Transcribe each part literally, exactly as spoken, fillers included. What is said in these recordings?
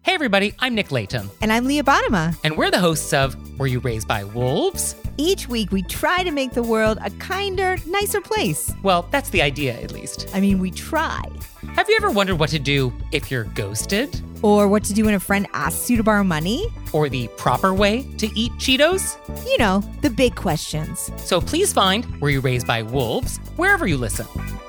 Hey everybody, I'm Nick Layton. And I'm Leah Bottima. And we're the hosts of Were You Raised by Wolves? Each week we try to make the world a kinder, nicer place. Well, that's the idea, at least. I mean, we try. Have you ever wondered what to do if you're ghosted? Or what to do when a friend asks you to borrow money? Or the proper way to eat Cheetos? You know, the big questions. So please find Were You Raised by Wolves wherever you listen.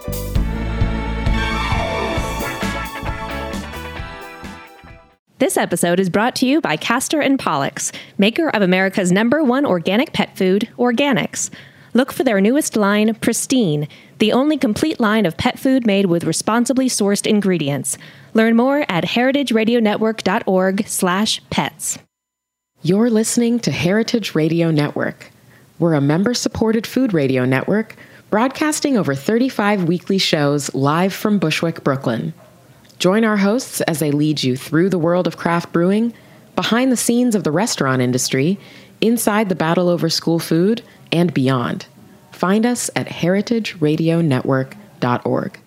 This episode is brought to you by Castor and Pollux, maker of America's number one organic pet food, Organics. Look for their newest line, Pristine, the only complete line of pet food made with responsibly sourced ingredients. Learn more at heritageradionetwork.org slash pets. You're listening to Heritage Radio Network. We're a member-supported food radio network broadcasting over thirty-five weekly shows live from Bushwick, Brooklyn. Join our hosts as they lead you through the world of craft brewing, behind the scenes of the restaurant industry, inside the battle over school food, and beyond. Find us at heritage radio network dot org.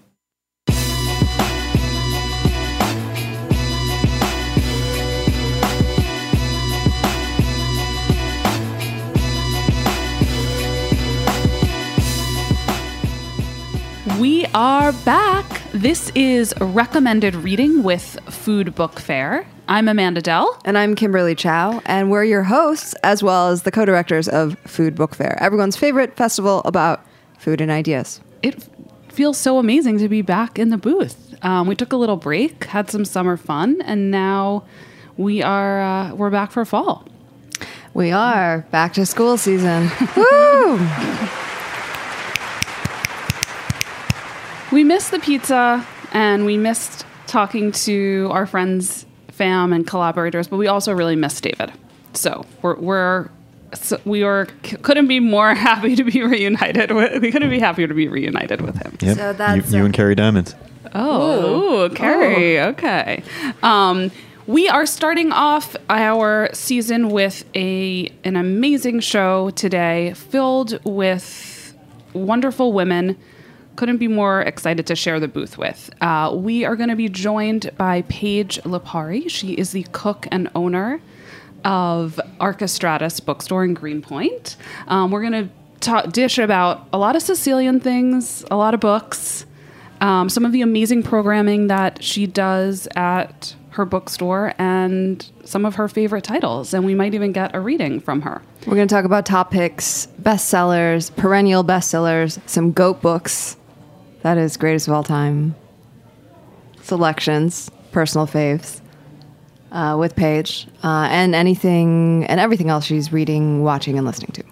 We are back. This is Recommended Reading with Food Book Fair. I'm Amanda Dell. And I'm Kimberly Chow. And we're your hosts, as well as the co-directors of Food Book Fair, everyone's favorite festival about food and ideas. It f- feels so amazing to be back in the booth. Um, we took a little break, had some summer fun, and now we are uh, we're back for fall. We are back to school season. Woo! We missed the pizza, and we missed talking to our friends, fam, and collaborators, but we also really missed David. So we're, we're so we were couldn't be more happy to be reunited with. We couldn't be happier to be reunited with him. Yep. So that's, you, you uh, and Carrie Diamond. Oh, ooh, Carrie. Oh. Okay. Um, we are starting off our season with a an amazing show today, filled with wonderful women. Couldn't be more excited to share the booth with. Uh, we are going to be joined by Paige Lipari. She is the cook and owner of Archistratus Bookstore in Greenpoint. Um, we're going to talk dish about a lot of Sicilian things, a lot of books, um, some of the amazing programming that she does at her bookstore, and some of her favorite titles. And we might even get a reading from her. We're going to talk about top picks, bestsellers, perennial bestsellers, some GOAT books. That is greatest of all time. Selections, personal faves, uh, with Paige, uh, and anything and everything else she's reading, watching, and listening to.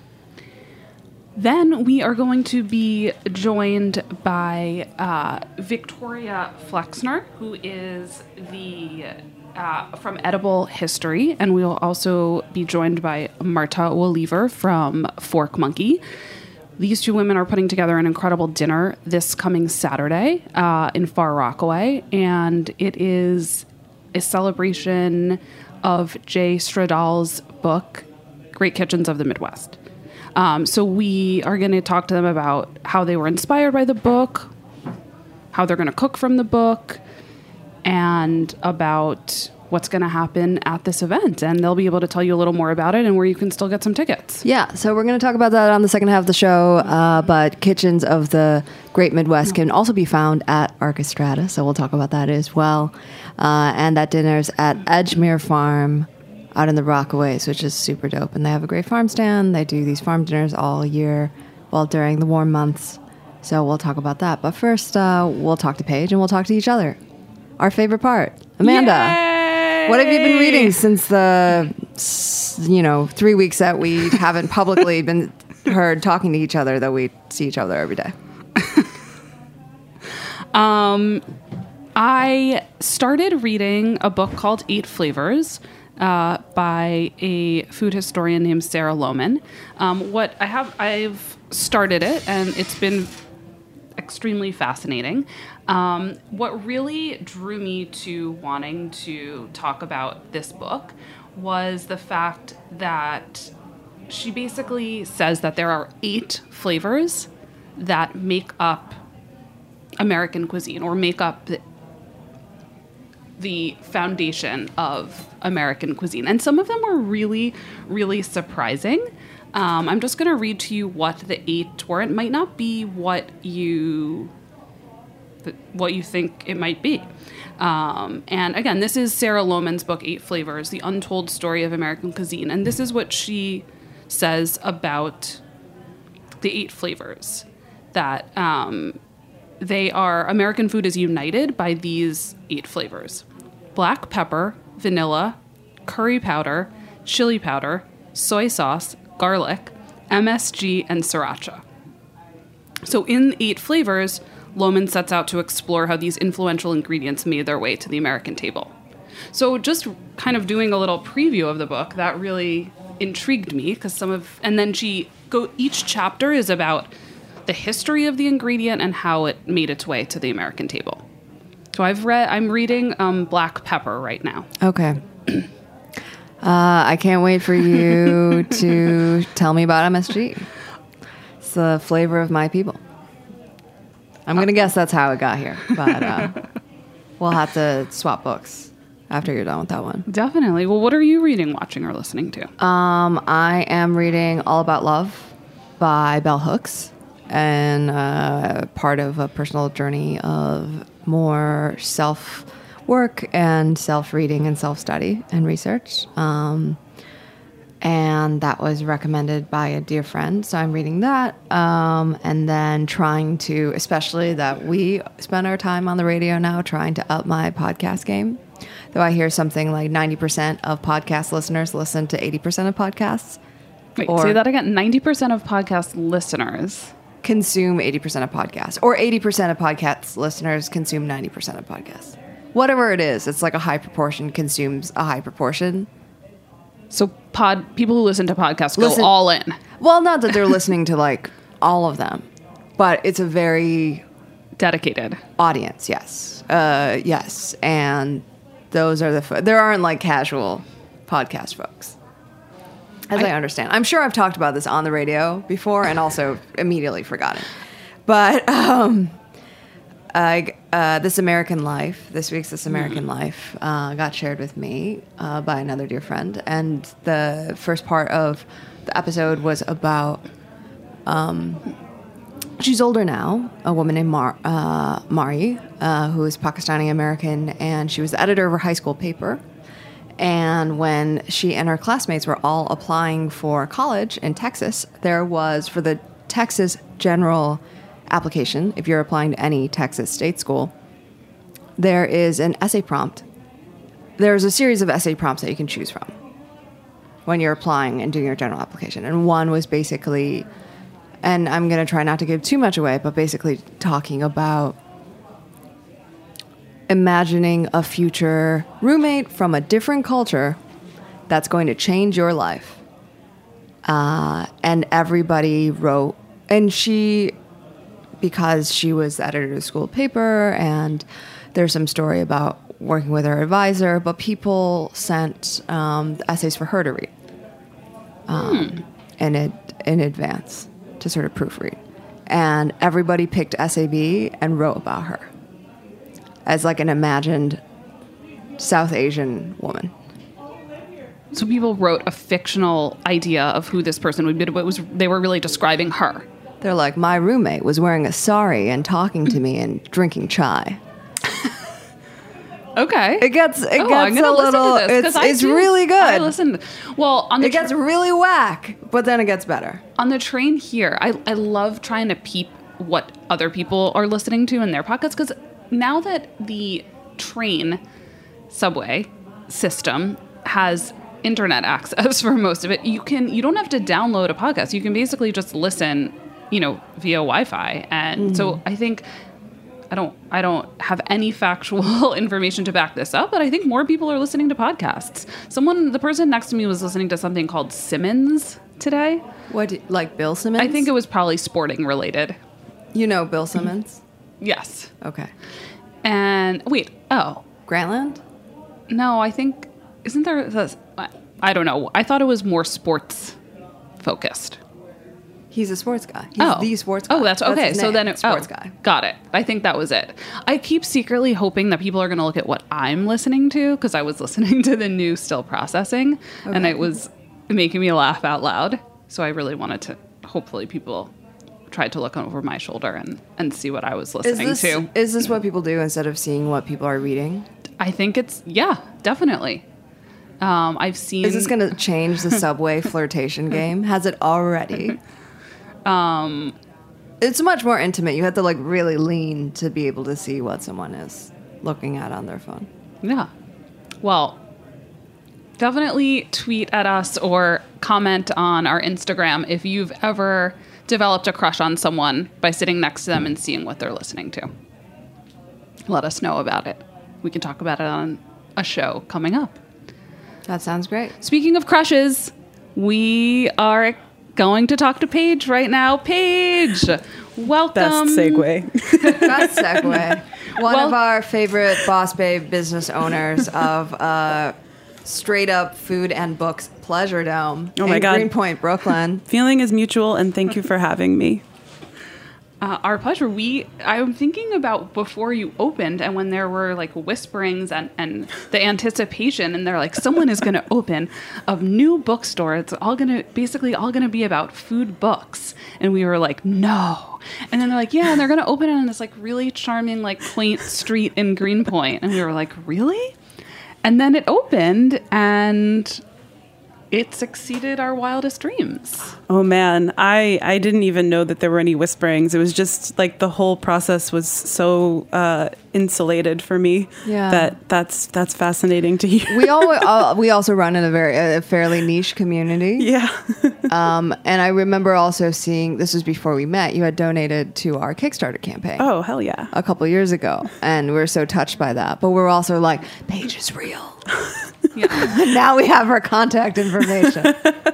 Then we are going to be joined by uh, Victoria Flexner, who is the uh, from Edible History, and we will also be joined by Marta Oliver from Fork Monkey. These two women are putting together an incredible dinner this coming Saturday uh, in Far Rockaway, and it is a celebration of Jay Stradal's book, Great Kitchens of the Midwest. Um, so we are going to talk to them about how they were inspired by the book, how they're going to cook from the book, and about what's going to happen at this event. And they'll be able to tell you a little more about it and where you can still get some tickets. Yeah, so we're going to talk about that on the second half of the show, uh, but Kitchens of the Great Midwest can also be found at Archistrata, so we'll talk about that as well. Uh, and that dinner's at Edgemere Farm out in the Rockaways, which is super dope. And they have a great farm stand. They do these farm dinners all year, well, during the warm months. So we'll talk about that. But first, uh, we'll talk to Paige and we'll talk to each other. Our favorite part. Amanda. Yay! What have you been reading since the, you know, three weeks that we haven't publicly been heard talking to each other, though we see each other every day? um, I started reading a book called Eight Flavors uh, by a food historian named Sarah Lohman. Um, what I have, I've started it, and it's been extremely fascinating. Um, what really drew me to wanting to talk about this book was the fact that she basically says that there are eight flavors that make up American cuisine, or make up the, the foundation of American cuisine. And some of them were really, really surprising. Um, I'm just going to read to you what the eight were. It might not be what you what you think it might be. Um, and again, this is Sarah Lohman's book, Eight Flavors, The Untold Story of American Cuisine. And this is what she says about the eight flavors, that um, they are, American food is united by these eight flavors: black pepper, vanilla, curry powder, chili powder, soy sauce, garlic, M S G, and sriracha. So in Eight Flavors, Lohman sets out to explore how these influential ingredients made their way to the American table. So just kind of doing a little preview of the book, that really intrigued me, because some of, and then she go, each chapter is about the history of the ingredient and how it made its way to the American table. So I've read, I'm reading um, black pepper right now. Okay. Uh, I can't wait for you to tell me about M S G. It's the flavor of my people. I'm going to guess that's how it got here, but uh, we'll have to swap books after you're done with that one. Definitely. Well, what are you reading, watching, or listening to? Um, I am reading All About Love by Bell Hooks, and uh, part of a personal journey of more self-work and self-reading and self-study and research. Um, and that was recommended by a dear friend, so I'm reading that. Um, and then trying to, especially that we spend our time on the radio now, trying to up my podcast game. Though I hear something like ninety percent of podcast listeners listen to eighty percent of podcasts. Wait, or say that again. ninety percent of podcast listeners consume eighty percent of podcasts, or eighty percent of podcast listeners consume ninety percent of podcasts. Whatever it is, it's like a high proportion consumes a high proportion. So pod people who listen to podcasts go Listen- all in. Well, not that they're listening to like all of them, but it's a very Dedicated. audience. Yes. Uh, yes. And those are the, fo- there aren't like casual podcast folks. As I, I- understand. I'm sure I've talked about this on the radio before and also immediately forgotten. But um, I, uh, This American Life, this week's This American Life, uh, got shared with me uh, by another dear friend. And the first part of the episode was about, um, she's older now, a woman named Mar- uh, Mari, uh, who is Pakistani American, and she was the editor of her high school paper. And when she and her classmates were all applying for college in Texas, there was, for the Texas general application, if you're applying to any Texas state school, there is an essay prompt. There's a series of essay prompts that you can choose from when you're applying and doing your general application. And one was basically, and I'm going to try not to give too much away, but basically talking about imagining a future roommate from a different culture that's going to change your life. Uh, and everybody wrote, and she, because she was the editor of the school paper, and there's some story about working with her advisor, but people sent um, the essays for her to read um, hmm. in, it, in advance to sort of proofread. And everybody picked S A B and wrote about her as like an imagined South Asian woman. So people wrote a fictional idea of who this person would be, but it was they were really describing her. They're like, my roommate was wearing a sari and talking to me and drinking chai. Okay. It gets it oh, gets a little. It's it's do, really good. I listened. Well, on the it gets tra- really whack, but then it gets better. On the train here, I I love trying to peep what other people are listening to in their pockets, because now that the train subway system has internet access for most of it, you can you don't have to download a podcast. You can basically just listen, you know, via Wi-Fi. And mm-hmm. so I think I don't I don't have any factual information to back this up, but I think more people are listening to podcasts. Someone, the person next to me was listening to something called Simmons today. What, like Bill Simmons? I think it was probably sporting related. You know Bill Simmons? Yes. Okay. And wait, oh. Grantland? No, I think, isn't there, this, I don't know. I thought it was more sports focused. He's a sports guy. He's oh. the sports guy. Oh, that's okay. his so name, then it, sports oh, guy. Got it. I think that was it. I keep secretly hoping that people are going to look at what I'm listening to because I was listening to the new Still Processing okay. and it was making me laugh out loud. So I really wanted to, hopefully people tried to look over my shoulder and, and see what I was listening is this, to. Is this what people do instead of seeing what people are reading? I think it's, yeah, definitely. Um, I've seen... Is this going to change the subway flirtation game? Has it already? Um, it's much more intimate. You have to like really lean to be able to see what someone is looking at on their phone. Yeah. Well, definitely tweet at us or comment on our Instagram if you've ever developed a crush on someone by sitting next to them and seeing what they're listening to. Let us know about it. We can talk about it on a show coming up. That sounds great. Speaking of crushes, we are going to talk to Paige right now. Paige, welcome. Best segue. Best segue. One Well- of our favorite boss babe business owners of uh, straight up food and books Pleasure Dome Oh my in God. Greenpoint, Brooklyn. Feeling is mutual, and thank you for having me. Uh, our pleasure. We, I'm thinking about before you opened and when there were like whisperings and, and the anticipation and they're like, someone is going to open a new bookstore. It's all going to, basically all going to be about food books. And we were like, no. And then they're like, yeah, and they're going to open it on this like really charming, like quaint street in Greenpoint. And we were like, really? And then it opened and it succeeded our wildest dreams. Oh man, I, I didn't even know that there were any whisperings. It was just like the whole process was so uh, insulated for me Yeah. that that's that's fascinating to hear. We all uh, we also run in a very a fairly niche community. Yeah. Um, and I remember also seeing, this was before we met, you had donated to our Kickstarter campaign. Oh, hell yeah. A couple years ago, and we're so touched by that. But we're also like, Paige is real. Yeah. Now we have her contact information.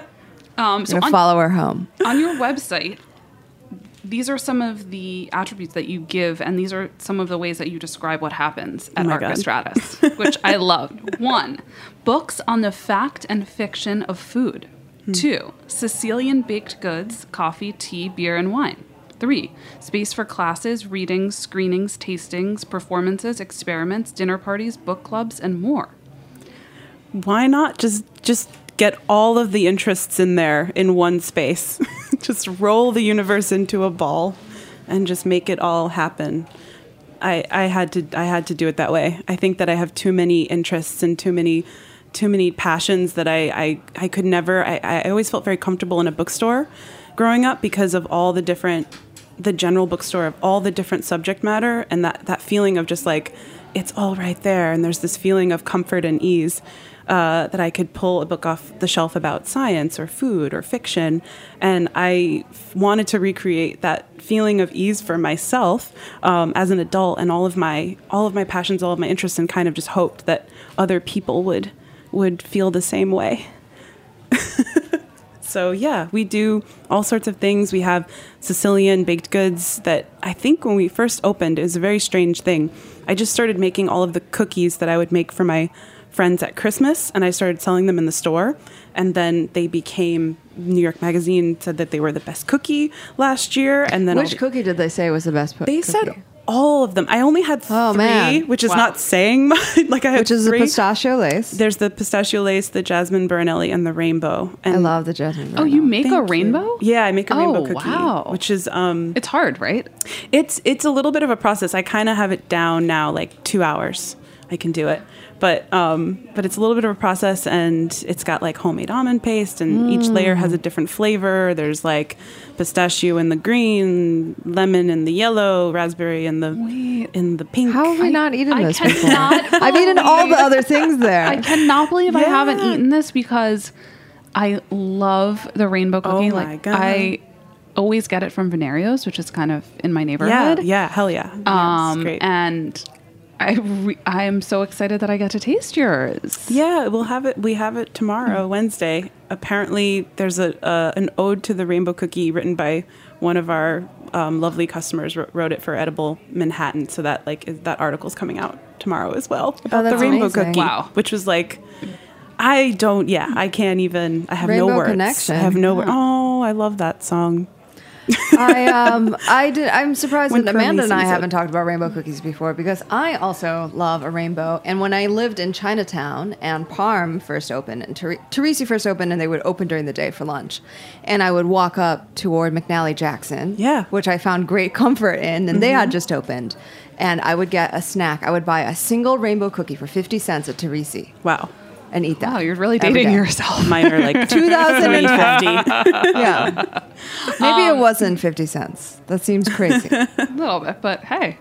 Um, so Gonna on, follow her home. on your website, these are some of the attributes that you give, and these are some of the ways that you describe what happens at Oh my God. Archistratus, which I loved. One, books on the fact and fiction of food. Hmm. Two, Sicilian baked goods, coffee, tea, beer, and wine. Three, space for classes, readings, screenings, tastings, performances, experiments, dinner parties, book clubs, and more. Why not just just get all of the interests in there in one space? Just roll the universe into a ball and just make it all happen. I, I had to I had to do it that way. I think that I have too many interests and too many too many passions that I, I, I could never I, I always felt very comfortable in a bookstore growing up because of all the different the general bookstore of all the different subject matter and that, that feeling of just like it's all right there and there's this feeling of comfort and ease. Uh, that I could pull a book off the shelf about science or food or fiction. And I f- wanted to recreate that feeling of ease for myself um, as an adult and all of my all of my passions, all of my interests, and kind of just hoped that other people would would feel the same way. So yeah, we do all sorts of things. We have Sicilian baked goods that I think when we first opened, it was a very strange thing. I just started making all of the cookies that I would make for my friends at Christmas, and I started selling them in the store, and then they became, New York Magazine said that they were the best cookie last year, and then all Which the- cookie did they say was the best? Po- they cookie? said all of them. I only had Oh, three, man. which is Wow. not saying much. Like I had Which is three. the pistachio lace. There's the pistachio lace, the jasmine Baronelli, and the rainbow. And I love the jasmine. Oh, you make Thank a you. rainbow? Yeah, I make a Oh, rainbow cookie, wow. which is um, It's hard, right? it's it's a little bit of a process. I kind of have it down now, like two hours. I can do it, but um, but it's a little bit of a process, and it's got like homemade almond paste, and each layer has a different flavor. There's like pistachio in the green, lemon in the yellow, raspberry in the Wait. in the pink. How have we not eaten I this before? cannot I've eaten all the believe- other things there. I cannot believe I haven't Yeah. eaten this because I love the rainbow cookie. Oh my like God. I always get it from Venerios, which is kind of in my Yeah, neighborhood. yeah, hell yeah. Yeah, it's Um, great. and I re- I am so excited that I get to taste yours. Yeah, we'll have it. We have it tomorrow, Wednesday. Apparently, there's a uh, an ode to the rainbow cookie written by one of our um, lovely customers. Wrote, wrote it for Edible Manhattan, so that like is, that article's coming out tomorrow as well about the that's rainbow amazing. cookie. Wow. Which was like, I don't. Yeah, I can't even. I have Rainbow no words. Connection. I have no. wor- Oh, I love that song. I um I did. I'm surprised When that Amanda Curly and I sees it. haven't talked about rainbow cookies before because I also love a rainbow. And when I lived in Chinatown and Parm first opened and Ter- Teresi first opened, and they would open during the day for lunch, and I would walk up toward McNally Jackson, Yeah. which I found great comfort in, and they had just opened, and I would get a snack. I would buy a single rainbow cookie for fifty cents at Teresi Wow. and eat that. Wow, you're really every dating day. yourself. Mine are like two thousand three fifty. fifty. Yeah. Maybe it wasn't fifty cents. That seems crazy. A little bit, but hey.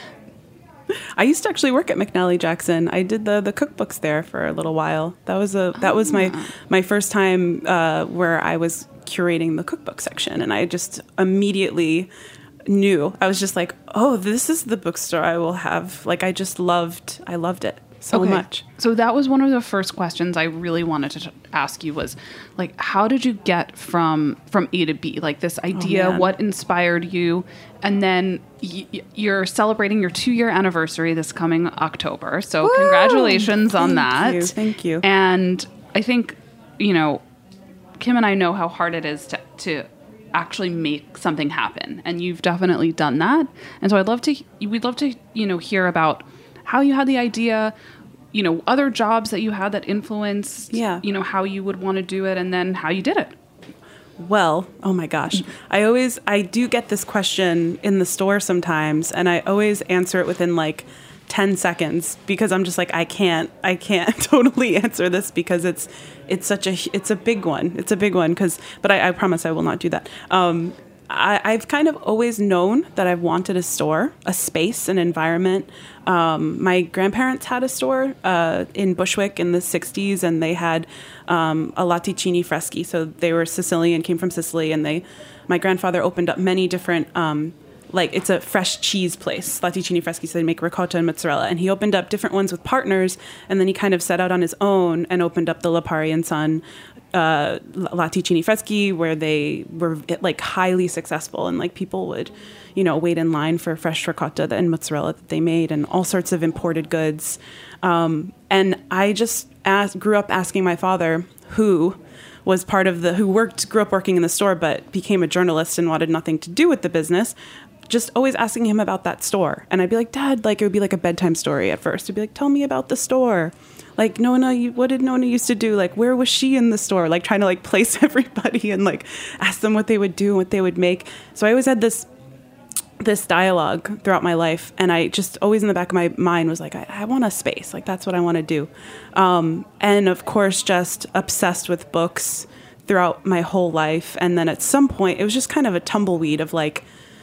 I used to actually work at McNally Jackson. I did the the cookbooks there for a little while. That was a that was my my first time uh, where I was curating the cookbook section, and I just immediately knew. I was just like, oh, this is the bookstore I will have. Like, I just loved. I loved it so Okay. much. So that was one of the first questions I really wanted to t- ask you was like, how did you get from from A to B? Like this idea, man. what inspired you? And then y- y- you're celebrating your two year anniversary this coming October. So congratulations on that. Thank you, thank you. And I think, you know, Kim and I know how hard it is to, to actually make something happen. And you've definitely done that. And so I'd love to, we'd love to, you know, hear about how you had the idea, you know, other jobs that you had that influenced, Yeah. you know, how you would want to do it and then how you did it. Well, oh my gosh. I always, I do get this question in the store sometimes, and I always answer it within like ten seconds because I'm just like, I can't, I can't totally answer this because it's, it's such a, it's a big one. It's a big one because, but I, I promise I will not do that. Um, I, I've kind of always known that I've wanted a store, a space, an environment. Um, my grandparents had a store uh, in Bushwick in the sixties, and they had um, a Latticini Freschi. So they were Sicilian, came from Sicily, and they. My grandfather opened up many different, um, like it's a fresh cheese place, Latticini Freschi. So they make ricotta and mozzarella, and he opened up different ones with partners, and then he kind of set out on his own and opened up the Lipari and Son uh, Latticini Freschi, where they were like highly successful, and like people would, you know, wait in line for fresh ricotta and mozzarella that they made, and all sorts of imported goods. Um, and I just asked, grew up asking my father, who was part of the, who worked, grew up working in the store, but became a journalist and wanted nothing to do with the business, just always asking him about that store. And I'd be like, Dad, like it would be like a bedtime story at first. It'd be like, tell me about the store. Like, Nona, you, what did Nona used to do? Like, where was she in the store? Like, trying to like place everybody and like ask them what they would do, what they would make. So I always had this this dialogue throughout my life, and I just always in the back of my mind was like, I, I want a space. Like, that's what I want to do. Um, and of course, just obsessed with books throughout my whole life. And then at some point, it was just kind of a tumbleweed of like,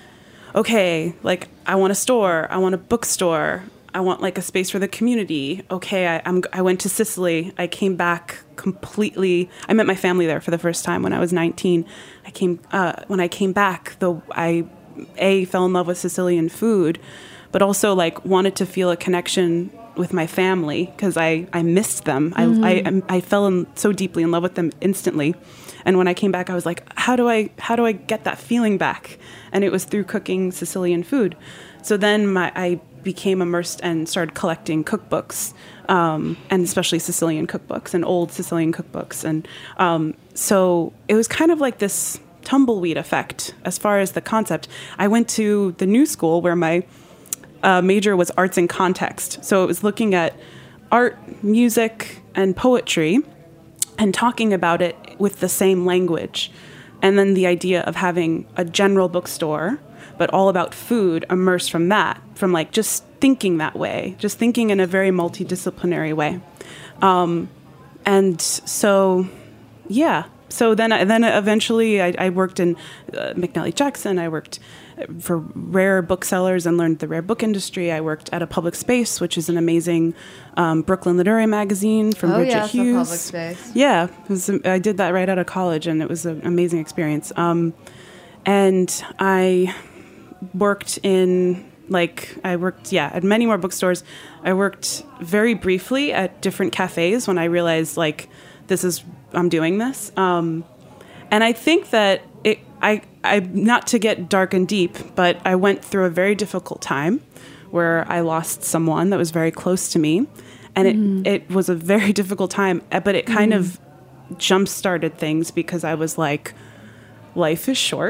okay, like I want a store, I want a bookstore, I want like a space for the community. Okay, I, I'm, I went to Sicily. I came back completely. I met my family there for the first time when I was nineteen. I came uh, when I came back. Though I a fell in love with Sicilian food, but also like wanted to feel a connection with my family because I, I missed them. Mm-hmm. I, I I fell in so deeply in love with them instantly. And when I came back, I was like, how do I how do I get that feeling back? And it was through cooking Sicilian food. So then my I became immersed and started collecting cookbooks, um, and especially Sicilian cookbooks and old Sicilian cookbooks. And um, so it was kind of like this tumbleweed effect as far as the concept. I went to the new school where my uh, major was arts and context. So it was looking at art, music, and poetry and talking about it with the same language. And then the idea of having a general bookstore, but all about food, immersed from that, from like just thinking that way, just thinking in a very multidisciplinary way. Um, and so, yeah. So then, then eventually I, I worked in uh, McNally Jackson. I worked for rare booksellers and learned the rare book industry. I worked at a Public Space, which is an amazing um, Brooklyn literary magazine from oh, Bridget yeah, Hughes. Public Space. Yeah, it was, I did that right out of college, and it was an amazing experience. Um, and I worked in, like, I worked, yeah, at many more bookstores. I worked very briefly at different cafes when I realized, like, this is, I'm doing this. Um, and I think that it, I, I, not to get dark and deep, but I went through a very difficult time where I lost someone that was very close to me. And mm. it, it was a very difficult time, but it kind mm. of jump-started things because I was like, life is short.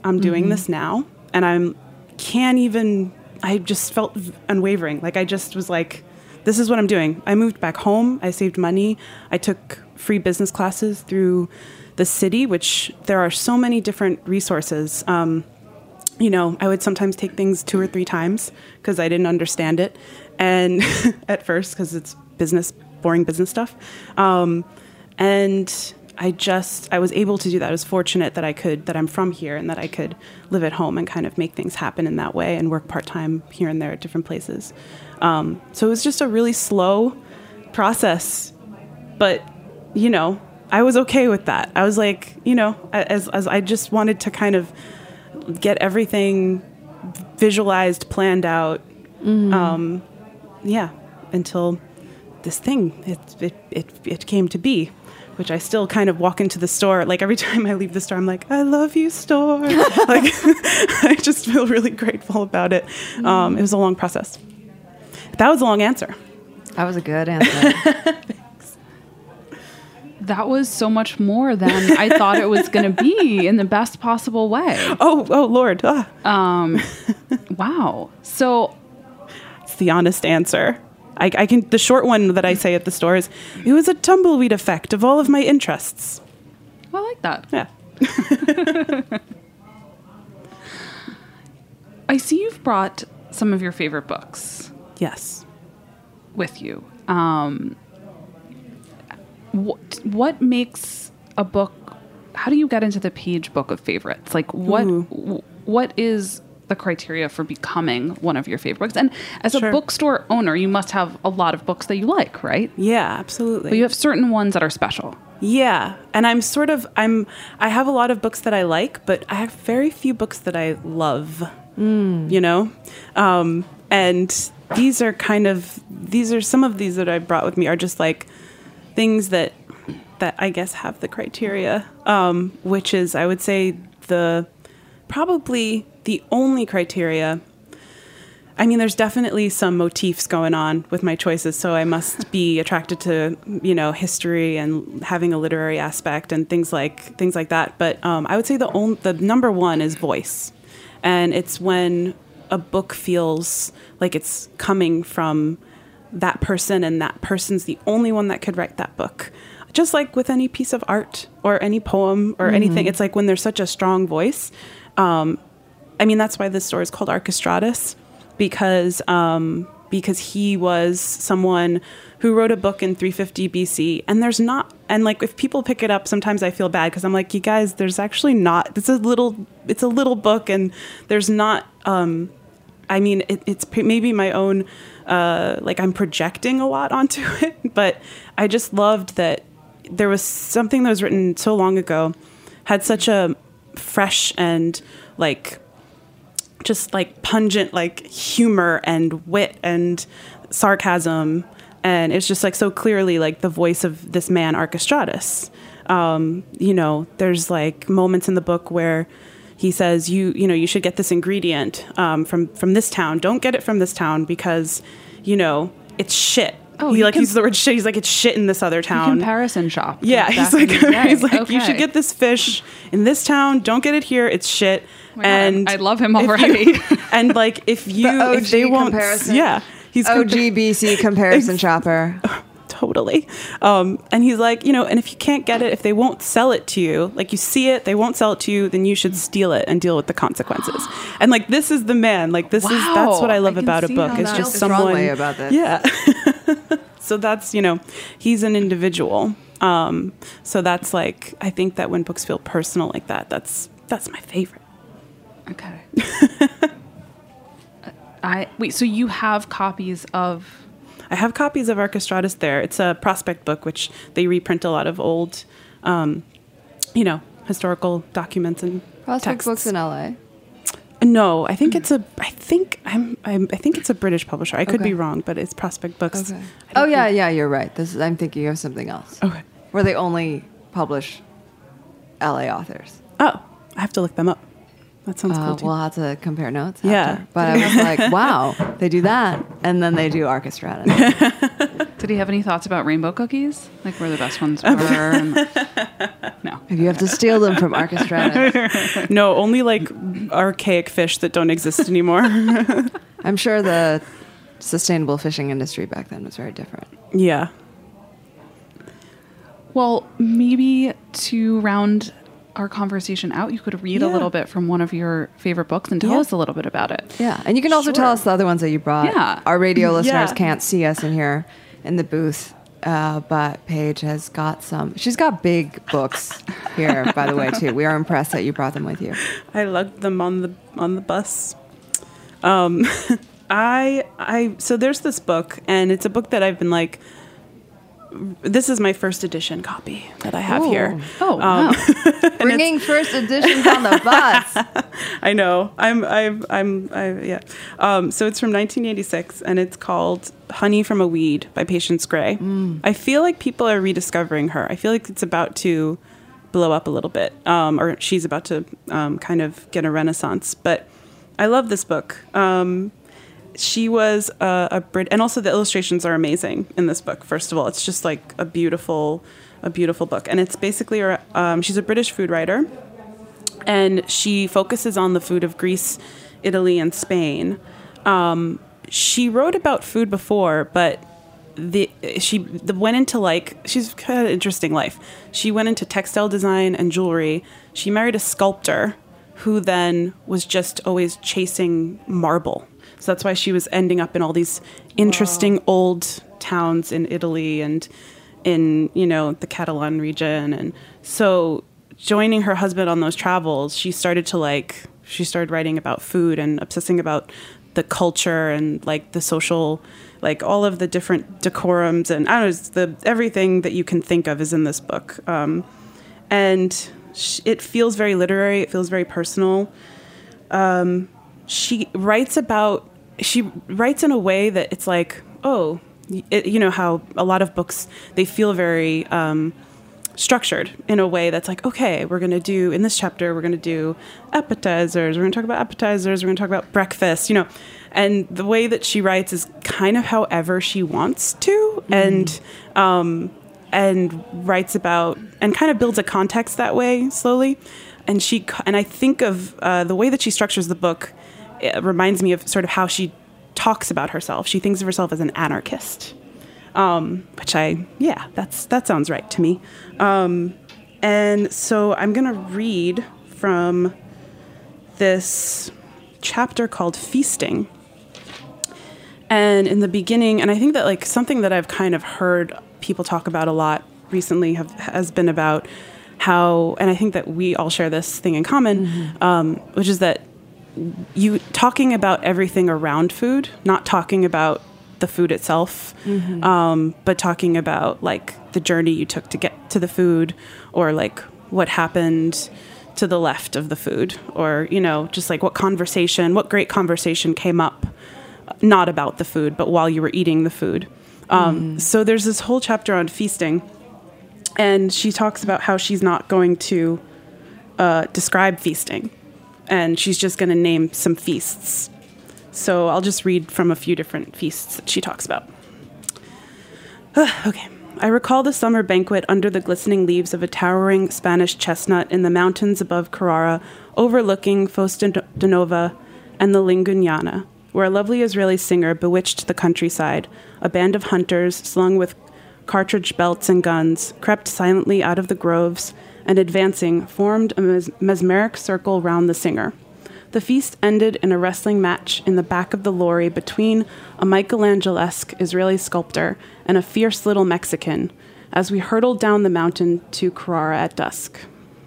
I'm doing mm-hmm. this now, and I'm can't even. I just felt unwavering. Like I just was like, this is what I'm doing. I moved back home. I saved money. I took free business classes through the city, which there are so many different resources. Um, you know, I would sometimes take things two or three times because I didn't understand it, and at first because it's business, boring business stuff, um, and I just I was able to do that. I was fortunate that I could that I'm from here and that I could live at home and kind of make things happen in that way and work part time here and there at different places. Um, so it was just a really slow process, but you know, I was okay with that. I was like, you know, as as I just wanted to kind of get everything visualized, planned out. Mm-hmm. Um, yeah, until this thing it, it it it came to be, which I still kind of walk into the store. Like every time I leave the store, I'm like, I love you, store. Like I just feel really grateful about it. Um, it was a long process. That was a long answer. That was a good answer. That was so much more than I thought it was going to be in the best possible way. Oh, oh, Lord. Ah. Um, wow. So it's the honest answer. I, I can. The short one that I say at the store is, it was a tumbleweed effect of all of my interests. I like that. Yeah. I see you've brought some of your favorite books. Yes. With you. Um, what what makes a book? How do you get into the page book of favorites? Like what w- what is the criteria for becoming one of your favorite books? And as sure. a bookstore owner, you must have a lot of books that you like, right? Yeah, absolutely. But you have certain ones that are special. Yeah, and I'm sort of I'm I have a lot of books that I like, but I have very few books that I love. Mm. You know, um, and these are kind of these are some of these that I brought with me are just like things that that I guess have the criteria, um, which is I would say the probably the only criteria. I mean, there's definitely some motifs going on with my choices, so I must be attracted to, you know, history and having a literary aspect and things like things like that. But um, I would say the only, the number one is voice, and it's when a book feels like it's coming from that person, and that person's the only one that could write that book. Just like with any piece of art or any poem or mm-hmm. anything, it's like when there's such a strong voice. Um, I mean, that's why this story is called Archestratus. Because um, because he was someone who wrote a book in three fifty B C, and there's not, and like if people pick it up, sometimes I feel bad because I'm like, you guys, there's actually not. It's a little, it's a little book, and there's not. Um, I mean, it, it's maybe my own, uh, like I'm projecting a lot onto it, but I just loved that there was something that was written so long ago, had such a fresh and like. just like pungent, like humor and wit and sarcasm. And it's just like so clearly like the voice of this man, Archestratus. Um, you know, there's like moments in the book where he says, you, you know, you should get this ingredient um, from, from this town. Don't get it from this town because, you know, it's shit. Oh, he, he like can, uses the word shit. He's like, it's shit in this other town. Comparison shop. Yeah, he's like, he's like, okay. You should get this fish in this town. Don't get it here. It's shit. Oh and God, I love him already. You, and like, if you, the O G if they won't, comparison. yeah, he's O G B C comparison shopper. Totally. Um, and he's like, you know, and if you can't get it, if they won't sell it to you, like you see it, they won't sell it to you, then you should steal it and deal with the consequences. And like, this is the man. Like, this wow. is that's what I love I about a book. It's just someone. Way about this. Yeah. So that's, you know, he's an individual. Um, so that's like, I think that when books feel personal like that, that's that's my favorite. Okay. I wait. So you have copies of. I have copies of Archestratus there. It's a prospect book, which they reprint a lot of old, um, you know, historical documents and prospect texts. Books in L A. No, I think it's a. I think I'm. I'm I think it's a British publisher. I could okay. be wrong, but it's Prospect Books. Okay. Oh yeah, think. yeah, you're right. This is, I'm thinking of something else. Okay. Where they only publish L A authors. Oh, I have to look them up. That sounds uh, cool too. We'll have to compare notes. Yeah. After. But I was like, wow, they do that, and then they do Archestratus. Did Did he have any thoughts about rainbow cookies? Like where the best ones were? and, no. You have to steal them from Archestratus. No, only like archaic fish that don't exist anymore. I'm sure the sustainable fishing industry back then was very different. Yeah. Well, maybe to round our conversation out, you could read Yeah. a little bit from one of your favorite books and tell Yeah. us a little bit about it. Yeah, and you can also Sure. tell us the other ones that you brought. Yeah. Our radio listeners Yeah. can't see us in here in the booth, uh, but Paige has got some. She's got big books here, by the way, too. We are impressed that you brought them with you. I lugged them on the on the bus. Um, I I so there's this book, and it's a book that I've been like. This is my first edition copy that I have Ooh. here. Oh, wow. Bringing first editions on the bus. I know. I'm. I'm. I'm. I, yeah. Um, so it's from nineteen eighty-six, and it's called "Honey from a Weed" by Patience Gray. Mm. I feel like people are rediscovering her. I feel like it's about to blow up a little bit, um, or she's about to um, kind of get a renaissance. But I love this book. Um, she was a, a Brit, and also the illustrations are amazing in this book. First of all, it's just like a beautiful, a beautiful book, and it's basically um, she's a British food writer. And she focuses on the food of Greece, Italy, and Spain. Um, she wrote about food before, but the she the, went into like she's had an interesting life. She went into textile design and jewelry. She married a sculptor who then was just always chasing marble. So that's why she was ending up in all these interesting wow. old towns in Italy and in, you know, the Catalan region. And so joining her husband on those travels, she started to like, she started writing about food and obsessing about the culture and like the social, like all of the different decorums and I don't know, it's the everything that you can think of is in this book. Um, and sh- it feels very literary. It feels very personal. Um, she writes about, she writes in a way that it's like, oh, it, you know how a lot of books, they feel very, um, structured in a way that's like, okay, we're going to do, in this chapter, we're going to do appetizers. We're going to talk about appetizers. We're going to talk about breakfast, you know, and the way that she writes is kind of however she wants to mm. and, um, and writes about, and kind of builds a context that way slowly. And she, and I think of uh, the way that she structures the book, it reminds me of sort of how she talks about herself. She thinks of herself as an anarchist. Um, which I, yeah, that's that sounds right to me. Um, and so I'm going to read from this chapter called Feasting. And in the beginning, and I think that like something that I've kind of heard people talk about a lot recently have, has been about how, and I think that we all share this thing in common, mm-hmm. um, which is that you talking about everything around food, not talking about the food itself, mm-hmm. um, but talking about like the journey you took to get to the food or like what happened to the left of the food or, you know, just like what conversation, what great conversation came up, not about the food, but while you were eating the food. Um, mm-hmm. So there's this whole chapter on feasting and she talks about how she's not going to uh, describe feasting and she's just going to name some feasts. So I'll just read from a few different feasts that she talks about. Uh, okay. I recall the summer banquet under the glistening leaves of a towering Spanish chestnut in the mountains above Carrara, overlooking Fosdenova and the Lingugnana, where a lovely Israeli singer bewitched the countryside. A band of hunters, slung with cartridge belts and guns, crept silently out of the groves and, advancing, formed a mes- mesmeric circle round the singer. The feast ended in a wrestling match in the back of the lorry between a Michelangelesque Israeli sculptor and a fierce little Mexican as we hurtled down the mountain to Carrara at dusk.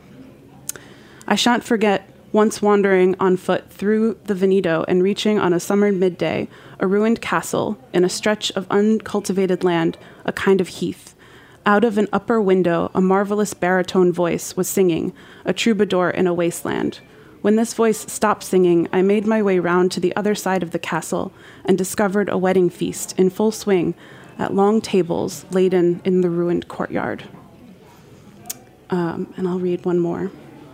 I shan't forget once wandering on foot through the Veneto and reaching on a summer midday a ruined castle in a stretch of uncultivated land, a kind of heath. Out of an upper window, a marvelous baritone voice was singing, a troubadour in a wasteland. When this voice stopped singing, I made my way round to the other side of the castle and discovered a wedding feast in full swing at long tables laden in the ruined courtyard. Um, and I'll read one more.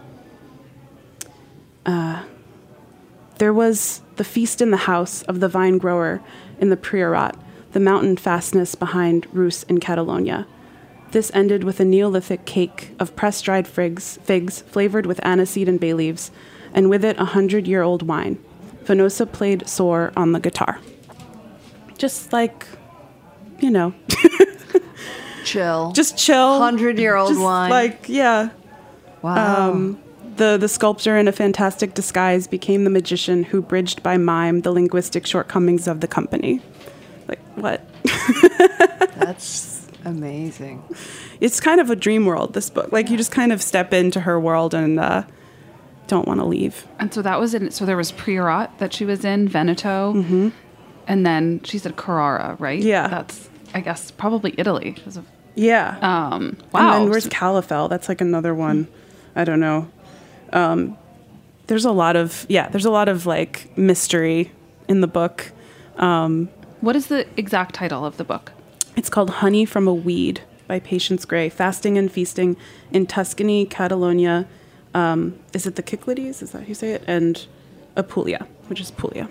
Uh, there was the feast in the house of the vine grower in the Priorat, the mountain fastness behind Rus in Catalonia. This ended with a Neolithic cake of pressed dried figs, figs flavored with aniseed and bay leaves, and with it a hundred-year-old wine. Venosa played sore on the guitar. Just like, you know, Chill. just chill. Hundred-year-old Just wine. Like, yeah. Wow. Um, the, the sculptor in a fantastic disguise became the magician who bridged by mime the linguistic shortcomings of the company. Like, what? That's amazing. It's kind of a dream world, this book. Like, you just kind of step into her world and uh, don't want to leave. And so that was in, so there was Priorat that she was in, Veneto, Mm-hmm. and then she said Carrara, right? Yeah. That's, I guess, probably Italy. It was a, Yeah. um, wow. And then where's Calafell? That's like another one. I don't know. Um, there's a lot of, yeah, there's a lot of like mystery in the book. Um, What is the exact title of the book? it's called Honey from a Weed by Patience Gray. Fasting and Feasting in Tuscany, Catalonia. Um, is it the Cyclades? Is that how you say it? And Apulia, which is Puglia.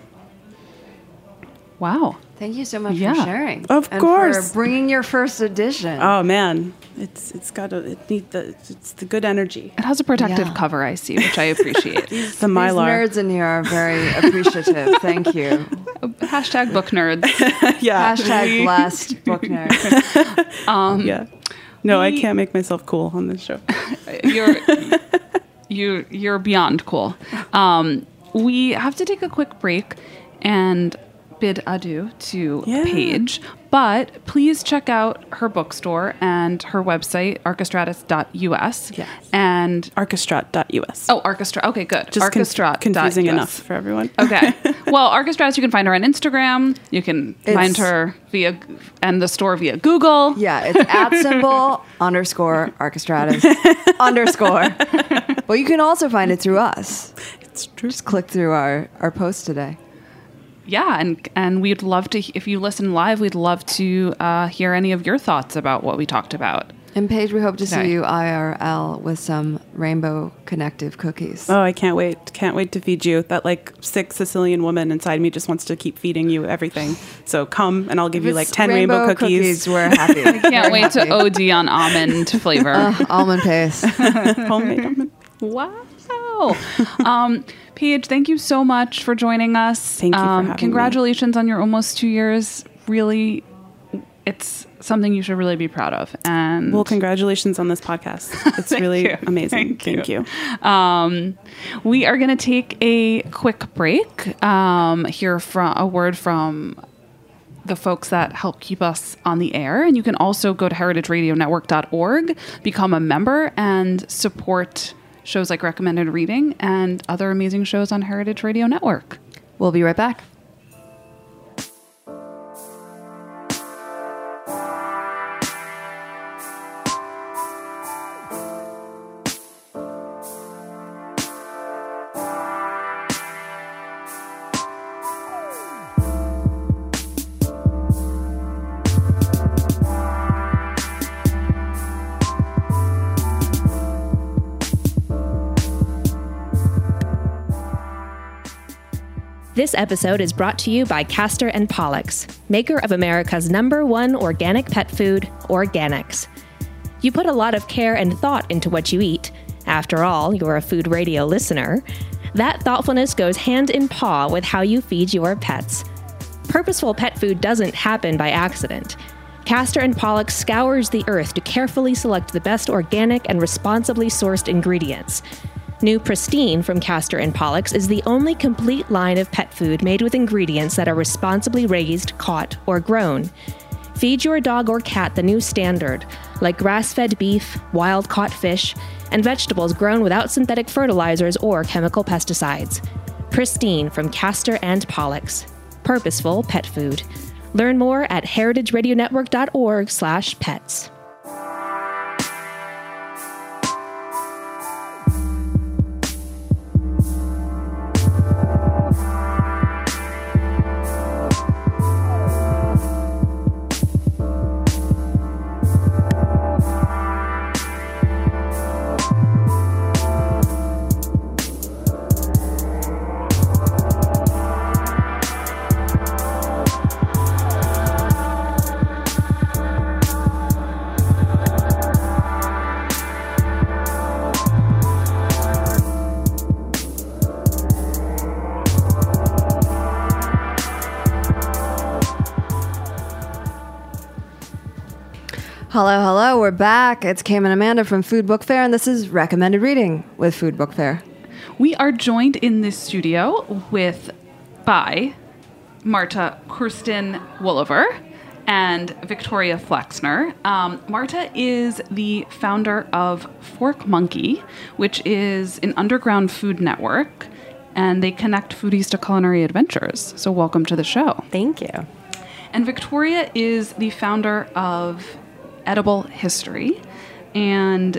Wow. Thank you so much Yeah. for sharing. Of and course. for bringing your first edition. Oh man, it's it's got a it need the it's the good energy. It has a protective Yeah. cover, I see, which I appreciate. The These Mylar. nerds in here are very appreciative. Thank you. Hashtag book nerds. Yeah. Hashtag we- blessed book nerd. Um, Yeah. No, I we- can't make myself cool on this show. You're you you're beyond cool. Um, we have to take a quick break and bid adieu to Yeah. Paige, but please check out her bookstore and her website archistratus dot U S. Yes. And Archistrat dot U S. oh, Archistra. Okay, good. Just con- Archistrat. confusing enough for everyone. Okay. Well, Archistratus, you can find her on Instagram. You can find It's- her via and the store via Google. Yeah, it's at symbol underscore Archistratus underscore. But you can also find it through us. It's true. Just click through our, our post today. Yeah, and and we'd love to, if you listen live, we'd love to uh, hear any of your thoughts about what we talked about. And Paige, we hope to Okay. see you I R L with some rainbow connective cookies. Oh, I can't wait. Can't wait to feed you. That like sick Sicilian woman inside me just wants to keep feeding you everything. So come and I'll give If you like it's ten rainbow, cookies. We're happy. Can't wait to O D on almond flavor. Uh, almond paste. Homemade almond. Wow. um, Paige, thank you so much for joining us. Thank you for um, having me. Congratulations on your almost two years. Really, it's something you should really be proud of. And Well, congratulations on this podcast. It's Thank really you. amazing. Thank Thank you. Um, we are going to take a quick break. Um, hear from a word from the folks that help keep us on the air. And you can also go to heritage radio network dot org, become a member, and support shows like Recommended Reading and other amazing shows on Heritage Radio Network. We'll be right back. This episode is brought to you by Castor and Pollux, maker of America's number one organic pet food, Organics. You put a lot of care and thought into what you eat. After all, you're a food radio listener. That thoughtfulness goes hand in paw with how you feed your pets. Purposeful pet food doesn't happen by accident. Castor and Pollux scours the earth to carefully select the best organic and responsibly sourced ingredients. New Pristine from Castor and Pollux is the only complete line of pet food made with ingredients that are responsibly raised, caught, or grown. Feed your dog or cat the new standard, like grass-fed beef, wild-caught fish, and vegetables grown without synthetic fertilizers or chemical pesticides. Pristine from Castor and Pollux. Purposeful pet food. Learn more at heritage radio network dot org slash pets. Thank you. Hello, hello. We're back. It's Cam and Amanda from Food Book Fair, and this is Recommended Reading with Food Book Fair. We are joined in this studio with by Marta Kirsten Wolliver and Victoria Flexner. Um, Marta is the founder of Fork Monkey, which is an underground food network, and they connect foodies to culinary adventures. So welcome to the show. Thank you. And Victoria is the founder of Edible History, and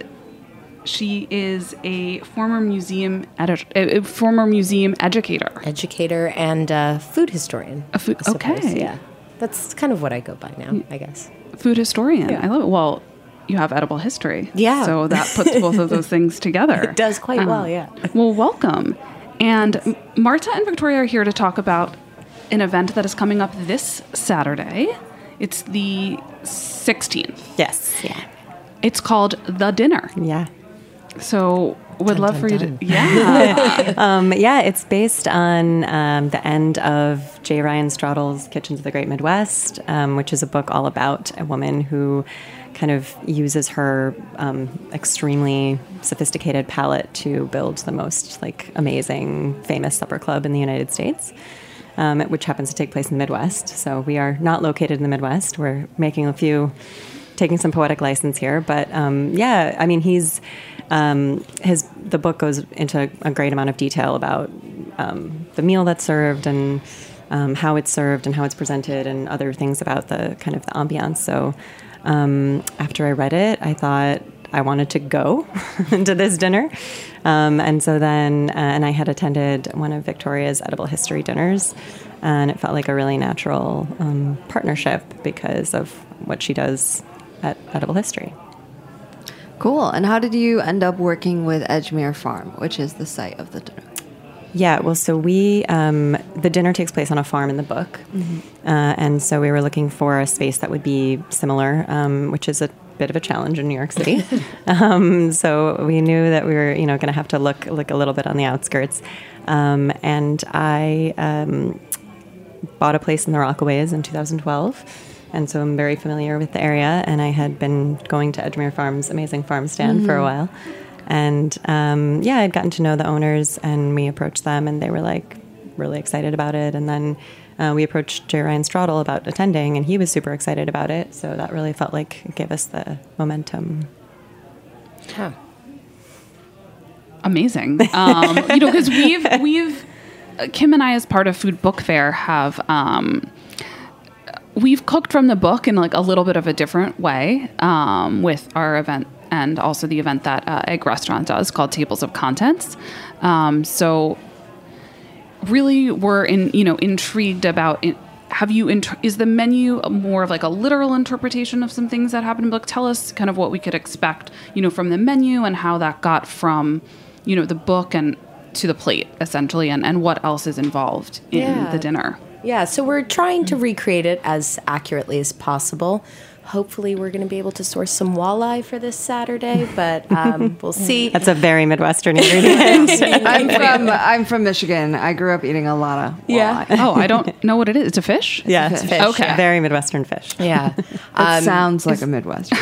she is a former museum edit- a former museum educator, Educator and uh, food historian. A food, I suppose. okay, Yeah, that's kind of what I go by now, I guess. food historian. Yeah. I love it. Well, you have edible history, Yeah. so that puts both of those things together. It does quite Um, well, yeah. Well, welcome. And M- Marta and Victoria are here to talk about an event that is coming up this Saturday. It's the sixteenth. Yes, yeah. It's called The Dinner. Yeah. So would Dun, love dun, for you dun. to, yeah. Um, yeah, it's based on um, the end of J. Ryan Straddle's Kitchens of the Great Midwest, um, which is a book all about a woman who kind of uses her um, extremely sophisticated palate to build the most like amazing, famous supper club in the United States, um, which happens to take place in the Midwest. So we are not located in the Midwest. We're making a few, taking some poetic license here, but um, yeah, I mean, he's um, his the book goes into a great amount of detail about um, the meal that's served and um, how it's served and how it's presented and other things about the kind of the ambiance. So um, after I read it, I thought I wanted to go to this dinner. Um, and so then, uh, and I had attended one of Victoria's edible history dinners, and it felt like a really natural um, partnership because of what she does at Edible History. Cool. And how did you end up working with Edgemere Farm, which is the site of the dinner? Yeah, well, so we, um, the dinner takes place on a farm in the book. Mm-hmm. Uh, and so we were looking for a space that would be similar, um, which is a bit of a challenge in New York City. um, so we knew that we were, you know, going to have to look, look a little bit on the outskirts. Um, and I um, bought a place in the Rockaways in two thousand twelve. And so I'm very familiar with the area. And I had been going to Edgemere Farm's amazing farm stand mm-hmm. for a while. And um, yeah, I'd gotten to know the owners, and we approached them, and they were like really excited about it. And then uh, we approached J. Ryan Straddle about attending, and he was super excited about it. So that really felt like it gave us the momentum. Huh. Amazing. Um, you know, because we've we've Kim and I, as part of Food Book Fair, have um, we've cooked from the book in like a little bit of a different way um, with our event. And also the event that uh, Egg Restaurant does called Tables of Contents. Um, so really we're in, you know, intrigued about, it. have you, inter- is the menu more of like a literal interpretation of some things that happened in the book? Tell us kind of what we could expect, you know, from the menu and how that got from, you know, the book and to the plate essentially, and, and what else is involved in Yeah. the dinner. Yeah, so we're trying to recreate it as accurately as possible. Hopefully we're going to be able to source some walleye for this Saturday, but um, we'll see. That's a very Midwestern ingredient. I'm from I'm from Michigan. I grew up eating a lot of walleye. Yeah. Oh, I don't know what it is. It's a fish? yeah, It's a fish. Okay. Very Midwestern fish. Yeah. It Um, sounds like a Midwestern.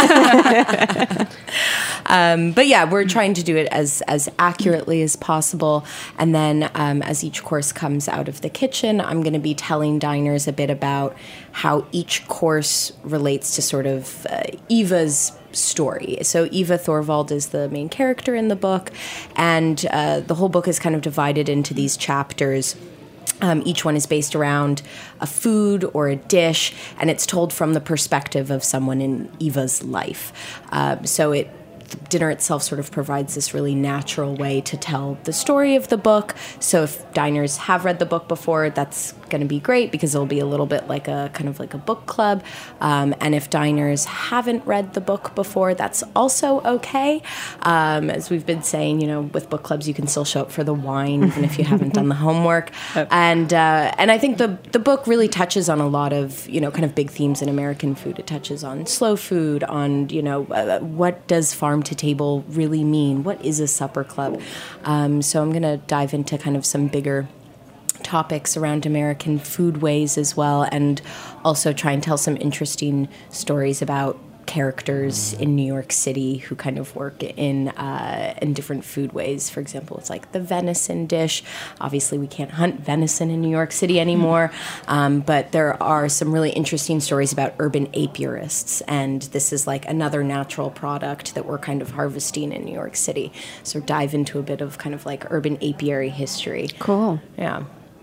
Um, but yeah, we're trying to do it as, as accurately as possible. And then um, as each course comes out of the kitchen, I'm going to be telling diners a bit about how each course relates to sort of uh, Eva's story. So Eva Thorvald is the main character in the book, and uh, the whole book is kind of divided into these chapters. Um, each one is based around a food or a dish, and it's told from the perspective of someone in Eva's life. Um, so it the dinner itself sort of provides this really natural way to tell the story of the book. So if diners have read the book before, that's going to be great because it'll be a little bit like a kind of like a book club. Um, and if diners haven't read the book before, that's also okay. Um, as we've been saying, you know, with book clubs, you can still show up for the wine even if you haven't done the homework. And uh, and I think the the book really touches on a lot of, you know, kind of big themes in American food. It touches on slow food, on, you know, uh, what does farm to table really mean? What is a supper club? Um, so I'm going to dive into kind of some bigger topics around American foodways as well, and also try and tell some interesting stories about characters in New York City who kind of work in uh, in different food ways. For example, it's like the venison dish. Obviously, we can't hunt venison in New York City anymore, um, but there are some really interesting stories about urban apiarists, and this is like another natural product that we're kind of harvesting in New York City. So dive into a bit of kind of like urban apiary history. Cool. Yeah.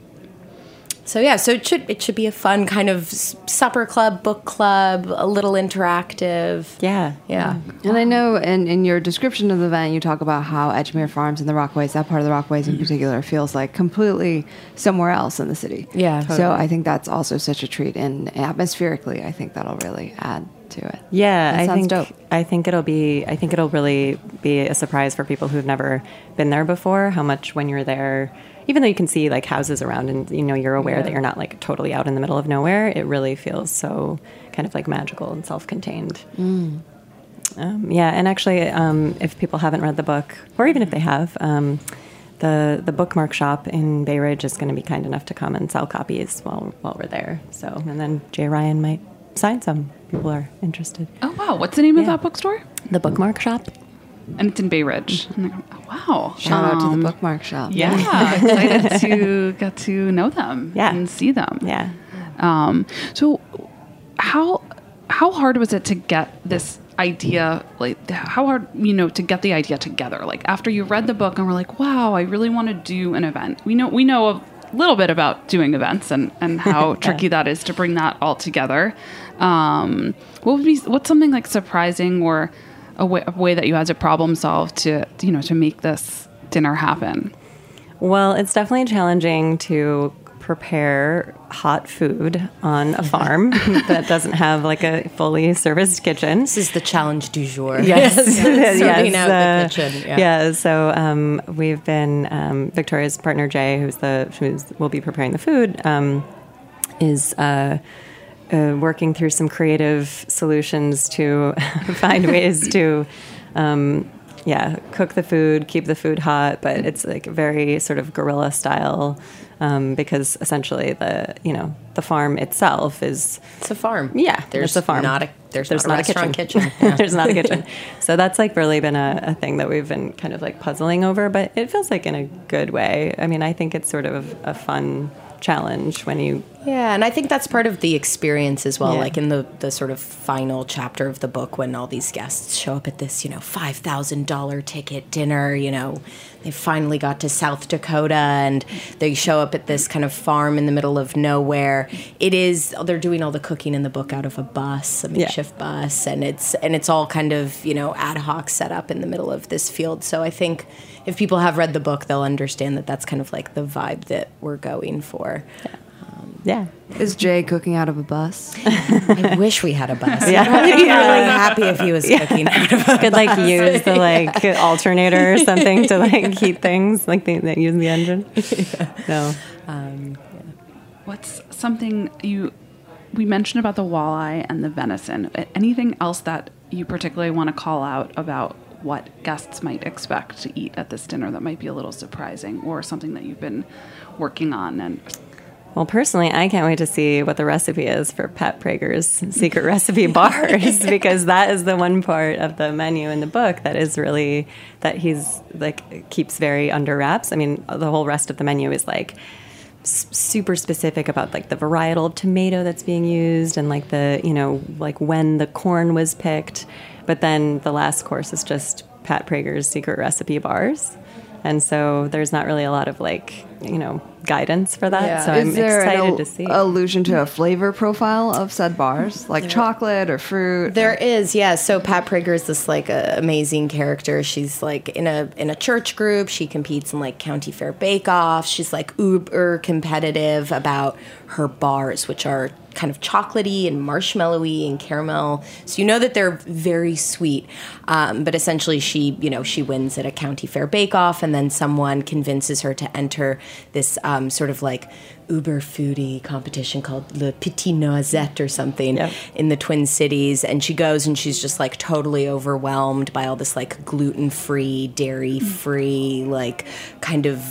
So yeah, so it should it should be a fun kind of supper club, book club, a little interactive. Yeah. Yeah. And I know in, in your description of the event, you talk about how Edgemere Farms and the Rockaways, that part of the Rockaways in particular, feels like completely somewhere else in the city. Yeah, So totally. I think that's also such a treat. And atmospherically, I think that'll really add to it. Yeah, That I sounds think dope. I think it'll be I think it'll really be a surprise for people who've never been there before. How much when you're there, even though you can see like houses around and you know you're aware Yeah. that you're not like totally out in the middle of nowhere, it really feels so kind of like magical and self-contained. Mm. Um, yeah, and actually, um, if people haven't read the book, or even if they have, um, the the bookmark shop in Bay Ridge is going to be kind enough to come and sell copies while while we're there. So, and then Jay Ryan might sign some. People are interested. Oh, wow. What's the name of Yeah. that bookstore? The bookmark shop. And it's in Bay Ridge. I'm like, oh, wow. Shout out to Um, the bookmark shop. Yeah, excited to get to know them Yeah. and see them. Yeah. Um, so how how hard was it to get this idea, like how hard, you know, to get the idea together? Like after you read the book and were like, wow, I really want to do an event. We know we know a little bit about doing events and, and how tricky that is to bring that all together. Um, what would be what's something like surprising or a way, a way that you had to problem solve to, you know, to make this dinner happen? Well, it's definitely challenging to prepare hot food on a farm that doesn't have like a fully serviced kitchen. This is the challenge du jour. Yes, Sorting yes, out uh, the kitchen. Yeah. yeah so um, we've been um, Victoria's partner Jay, who's the who's will be preparing the food, um, is. Uh, Uh, working through some creative solutions to find ways to, um, yeah, cook the food, keep the food hot, but it's like very sort of guerrilla style um, because essentially the you know the farm itself is It's a farm. yeah, There's it's a farm. Not a, there's, There's not a not a restaurant kitchen. kitchen. Yeah. There's not a kitchen. So that's like really been a, a thing that we've been kind of like puzzling over, but it feels like in a good way. I mean, I think it's sort of a fun challenge when you Yeah, and I think that's part of the experience as well. Yeah. Like in the, the sort of final chapter of the book, when all these guests show up at this, you know, five thousand dollars ticket dinner, you know, they finally got to South Dakota and they show up at this kind of farm in the middle of nowhere. It is, they're doing all the cooking in the book out of a bus, a makeshift bus, and it's, and it's all kind of, you know, ad hoc set up in the middle of this field. So I think if people have read the book, they'll understand that that's kind of like the vibe that we're going for. yeah. Is Jay cooking out of a bus? I wish we had a bus. Yeah. I'd be really happy if he was cooking out of a Could like use the like alternator or something to like heat things, like they, they use the engine. No. Um, What's something you, we mentioned about the walleye and the venison. Anything else that you particularly want to call out about what guests might expect to eat at this dinner that might be a little surprising, or something that you've been working on? And Well, personally, I can't wait to see what the recipe is for Pat Prager's secret recipe bars, because that is the one part of the menu in the book that is really, that he's like, keeps very under wraps. I mean, the whole rest of the menu is like s- super specific about like the varietal of tomato that's being used and like the, you know, like when the corn was picked. But then the last course is just Pat Prager's secret recipe bars. And so there's not really a lot of like, you know, guidance for that. Yeah. So Is I'm there excited an to see. allusion to a flavor profile of said bars, like chocolate or fruit? There is, yeah. So Pat Prager is this like uh, amazing character. She's like in a in a church group. She competes in like county fair bake-offs. She's like uber competitive about her bars, which are kind of chocolatey and marshmallowy and caramel. So you know that they're very sweet. Um, but essentially she, you know, she wins at a county fair bake-off, and then someone convinces her to enter this um, sort of like uber foodie competition called Le Petit Noisette or something Yep. in the Twin Cities. And she goes and she's just like totally overwhelmed by all this like gluten-free, dairy-free, like kind of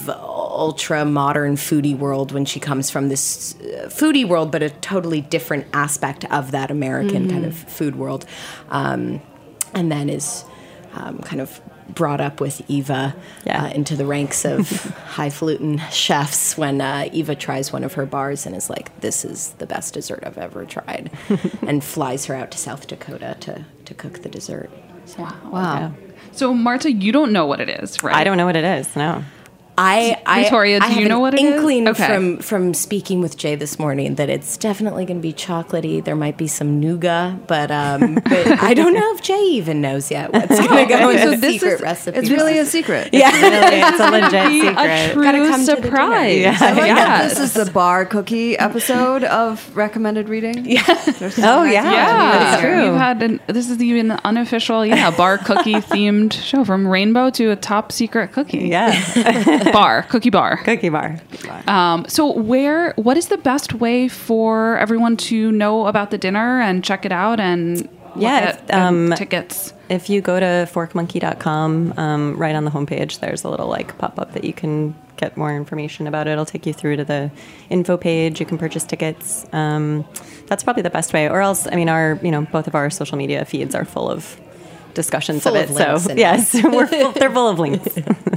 ultra modern foodie world when she comes from this uh, foodie world, but a totally different aspect of that American mm-hmm. kind of food world. Um, and then is um, kind of brought up with Eva yeah. uh, into the ranks of highfalutin chefs when uh, Eva tries one of her bars and is like, this is the best dessert I've ever tried, and flies her out to South Dakota to, to cook the dessert. So, wow. Wow. Yeah. So, Marta, you don't know what it is, right? I don't know what it is, no. I, I, Victoria, do I you have know an what it inkling is? Okay. from from speaking with Jay this morning that it's definitely going to be chocolatey. There might be some nougat, but um, but I don't know if Jay even knows yet what's going to go in so the this secret is, recipe. It's really a secret. Yeah, it's, really, it's a legit be secret. a true Gotta come surprise. To the I like that Yes. this is the bar cookie episode of recommended reading. Yeah. Oh, yeah. Yeah, That's true. We've had an, this is even an unofficial, yeah, bar cookie themed show, from rainbow to a top secret cookie. Yeah. Bar, cookie bar. Cookie bar. Um, so where, what is the best way for everyone to know about the dinner and check it out and look Yeah, at if, um, tickets? If you go to fork monkey dot com, um, right on the homepage, there's a little like pop-up that you can get more information about it. It'll take you through to the info page. You can purchase tickets. Um, that's probably the best way. Or else, I mean, our, you know, both of our social media feeds are full of discussions Full of it. of links So in yes, we're full, they're full of links.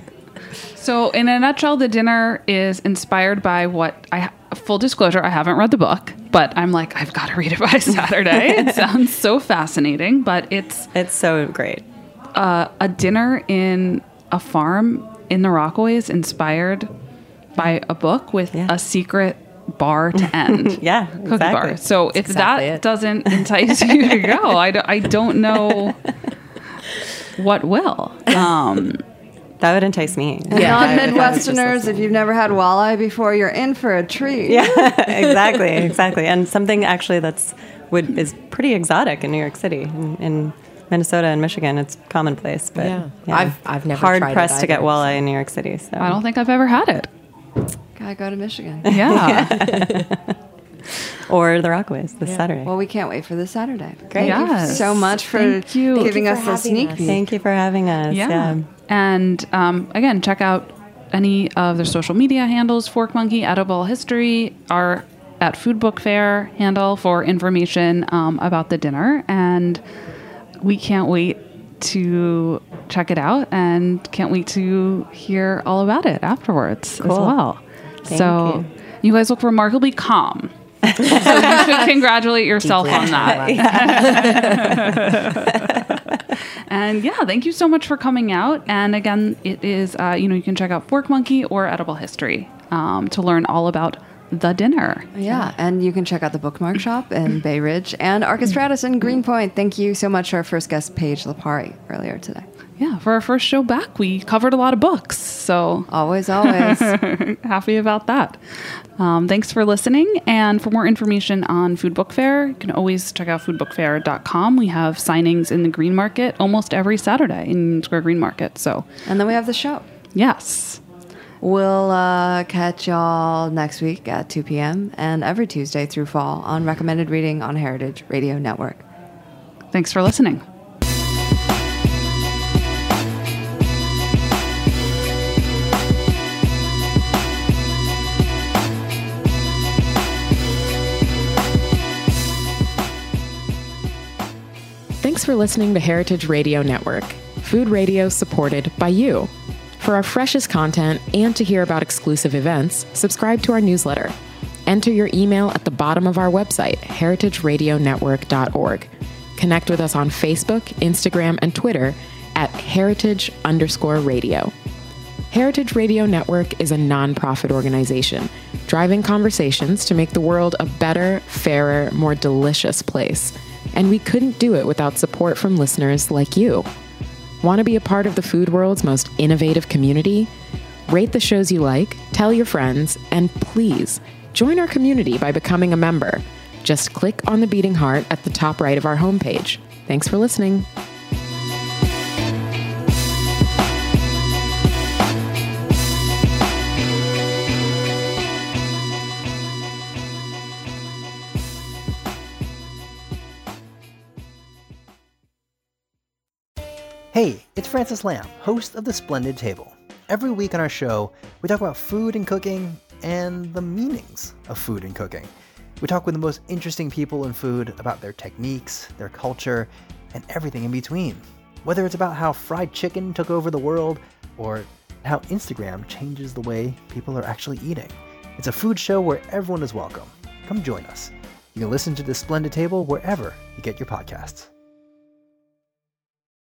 So in a nutshell, the dinner is inspired by what I, full disclosure, I haven't read the book, but I'm like, I've got to read it by Saturday. It sounds so fascinating, but it's It's so great. uh, a dinner in a farm in the Rockaways inspired by a book with Yeah. a secret bar to end. Yeah, Cookie exactly. bar. So if exactly that it. doesn't entice you to go, I, do, I don't know what will. Um, That would entice me. Yeah. Non-Midwesterners, if you've never had walleye before, you're in for a treat. Yeah, exactly, exactly. And something actually that's would is pretty exotic in New York City. In, in Minnesota and Michigan, it's commonplace. But Yeah. I've- I've never hard tried it pressed to get either, walleye in New York City. So I don't think I've ever had it. Gotta go to Michigan. Yeah. or the Rockaways this Saturday. Well, we can't wait for this Saturday. Great. Thank you Yes. so much for Thank you. giving Thank you us for a having sneak us. peek. Thank you for having us. Yeah. Yeah. And um, again, check out any of their social media handles, Fork Monkey, Edible History, our at Food Book Fair handle for information um, about the dinner. And we can't wait to check it out and can't wait to hear all about it afterwards as Cool. well. Thank so you. you guys look remarkably calm. So you should congratulate yourself Deeply on that. And yeah, thank you so much for coming out. And again, it is, uh, you know, you can check out Fork Monkey or Edible History um, to learn all about the dinner. Yeah, and you can check out the Bookmark Shop in Bay Ridge and Archistratus in Greenpoint. Thank you so much to our first guest, Paige Lapari, earlier today. Yeah, for our first show back, we covered a lot of books. So Always, always. happy about that. Um, thanks for listening. And for more information on Food Book Fair, you can always check out food book fair dot com. We have signings in the Green Market almost every Saturday in Square Green Market. So, And then we have the show. yes. We'll uh, catch y'all next week at two p.m. and every Tuesday through fall on Recommended Reading on Heritage Radio Network. Thanks for listening. Thanks for listening to Heritage Radio Network, food radio supported by you. For our freshest content and to hear about exclusive events, subscribe to our newsletter. Enter your email at the bottom of our website, heritage radio network dot org. Connect with us on Facebook, Instagram, and Twitter at heritage underscore radio. Heritage Radio Network is a nonprofit organization driving conversations to make the world a better, fairer, more delicious place. And we couldn't do it without support from listeners like you. Want to be a part of the food world's most innovative community? Rate the shows you like, tell your friends, and please join our community by becoming a member. Just click on the beating heart at the top right of our homepage. Thanks for listening. Hey, it's Francis Lamb, host of The Splendid Table. Every week on our show, we talk about food and cooking and the meanings of food and cooking. We talk with the most interesting people in food about their techniques, their culture, and everything in between. Whether it's about how fried chicken took over the world or how Instagram changes the way people are actually eating. It's a food show where everyone is welcome. Come join us. You can listen to The Splendid Table wherever you get your podcasts.